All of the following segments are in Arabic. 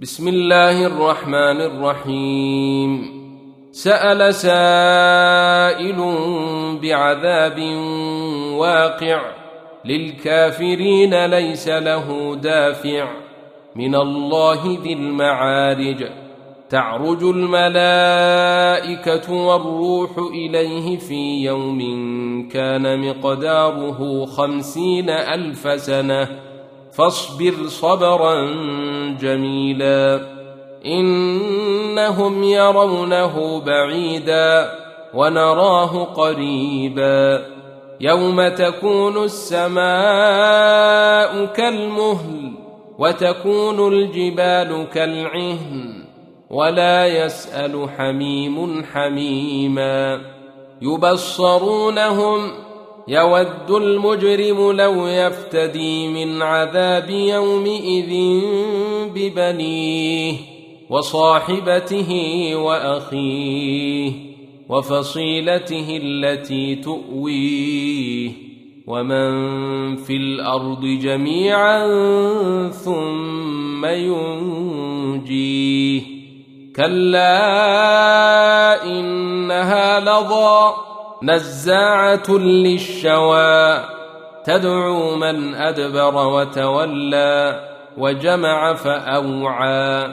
بسم الله الرحمن الرحيم. سأل سائل بعذاب واقع للكافرين ليس له دافع من الله ذي المعارج. تعرج الملائكة والروح إليه في يوم كان مقداره 50,000 سنة فاصبر صبرا جميلا إنهم يرونه بعيدا ونراه قريبا يوم تكون السماء كالمهل وتكون الجبال كالعهن ولا يسأل حميم حميما يبصرونهم يود المجرم لو يفتدي من عذاب يومئذ ببنيه وصاحبته وأخيه وفصيلته التي تؤويه ومن في الأرض جميعا ثم ينجيه كلا إنها لظى نزاعة للشوى تدعو من أدبر وتولى وجمع فأوعى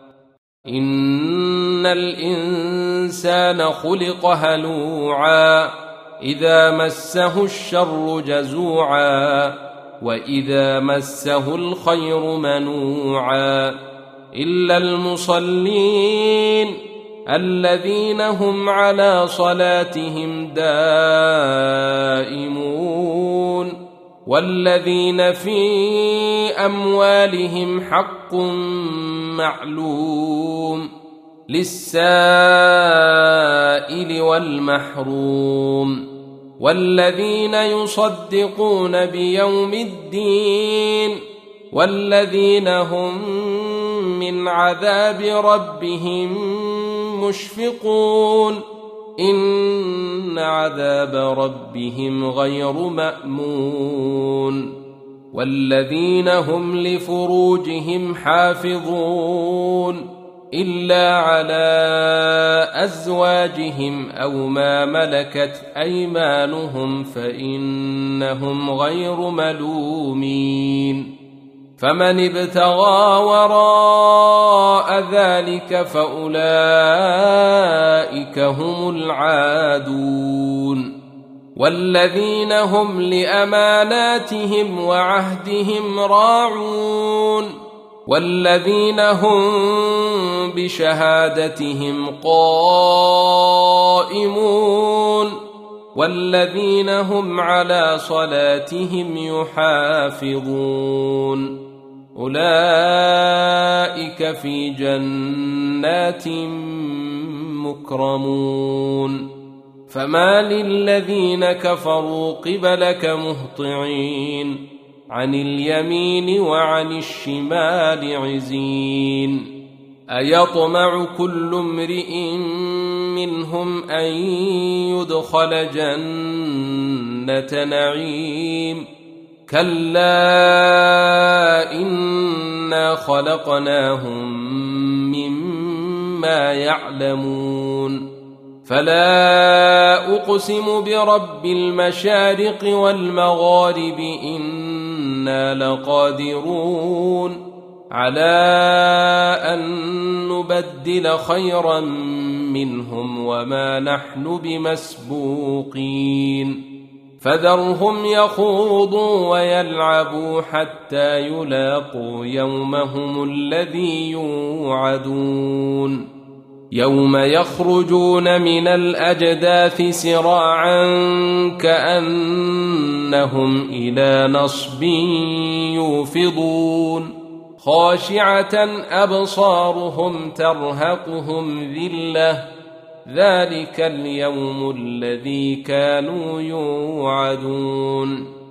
إن الإنسان خلق هلوعا إذا مسه الشر جزوعا وإذا مسه الخير منوعا إلا المصلين الذين هم على صلاتهم دائمون والذين في أموالهم حق معلوم للسائل والمحروم والذين يصدقون بيوم الدين والذين هم من عذاب ربهم مشفقون إن عذاب ربهم غير مأمون والذين هم لفروجهم حافظون إلا على أزواجهم أو ما ملكت أيمانهم فإنهم غير ملومين فمن ابتغى وراء ذلك فأولئك هم العادون والذين هم لأماناتهم وعهدهم راعون والذين هم بشهادتهم قائمون والذين هم على صلاتهم يحافظون أولئك في جنات مكرمون فما للذين كفروا قبلك مهطعين عن اليمين وعن الشمال عزين أيطمع كل امرئ منهم أن يدخل جنة نعيم كلا إنا خلقناهم مما يعلمون فلا أقسم برب المشارق والمغارب إنا لقادرون على أن نبدل خيرا منهم وما نحن بمسبوقين فذرهم يخوضوا ويلعبوا حتى يلاقوا يومهم الذي يوعدون يوم يخرجون من الأجداث سراعا كأنهم إلى نصب يوفضون خاشعة أبصارهم ترهقهم ذلة ذلك اليوم الذي كانوا يوعدون